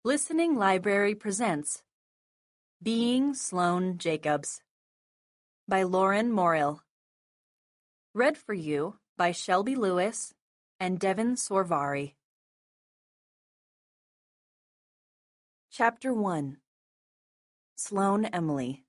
Listening Library presents Being Sloane Jacobs by Lauren Morrill. Read for you by Shelby Lewis and Devin Sorvari. Chapter 1. Sloane Emily.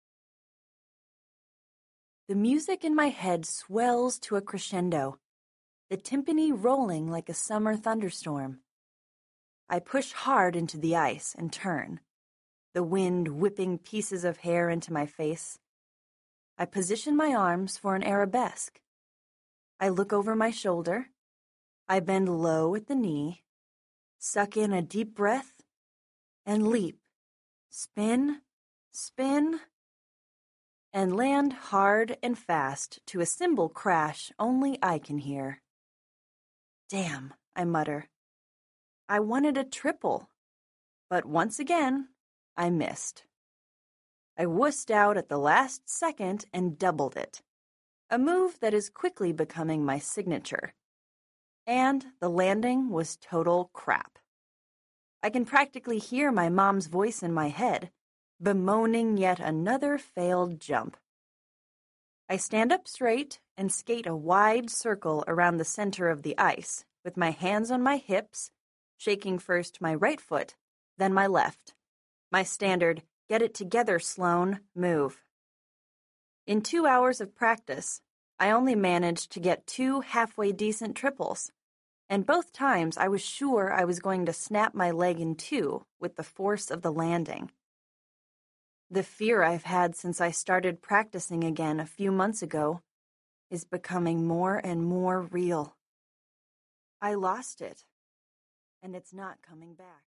The music in my head swells to a crescendo, the timpani rolling like a summer thunderstorm. I push hard into the ice and turn, the wind whipping pieces of hair into my face. I position my arms for an arabesque. I look over my shoulder. I bend low at the knee, suck in a deep breath, and leap, spin, spin, and land hard and fast to a cymbal crash only I can hear. Damn, I mutter. I wanted a triple, but once again, I missed. I wussed out at the last second and doubled it, a move that is quickly becoming my signature. And the landing was total crap. I can practically hear my mom's voice in my head, bemoaning yet another failed jump. I stand up straight and skate a wide circle around the center of the ice, with my hands on my hips, shaking first my right foot, then my left. My standard, get it together, Sloane, move. In 2 hours of practice, I only managed to get 2 halfway decent triples, and both times I was sure I was going to snap my leg in two with the force of the landing. The fear I've had since I started practicing again a few months ago is becoming more and more real. I lost it, and it's not coming back.